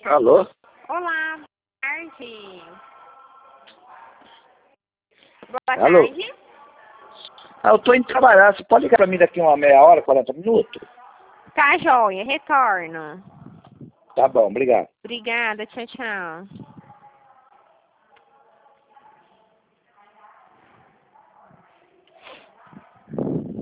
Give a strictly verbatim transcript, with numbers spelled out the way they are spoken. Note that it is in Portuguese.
Alô? Olá, boa tarde. Boa Alô? tarde. Ah, eu tô indo trabalhar. Você pode ligar pra mim daqui uma meia hora, quarenta minutos? Tá joia, retorno. Tá bom, obrigado. Obrigada, tchau, tchau.